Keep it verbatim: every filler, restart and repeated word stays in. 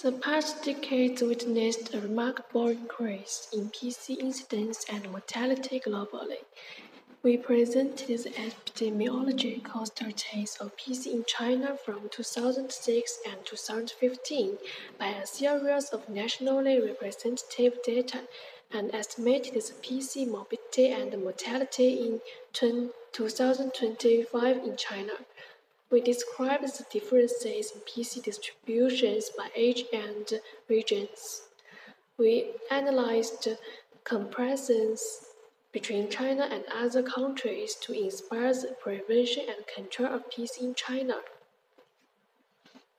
The past decades witnessed a remarkable increase in P C incidence and mortality globally. We presented the epidemiological statistics of P C in China from two thousand six and two thousand fifteen by a series of nationally representative data and estimated the P C morbidity and mortality in two thousand twenty-five in China. We described the differences in P C distributions by age and regions. We analyzed comparisons between China and other countries to inspire the prevention and control of P C in China.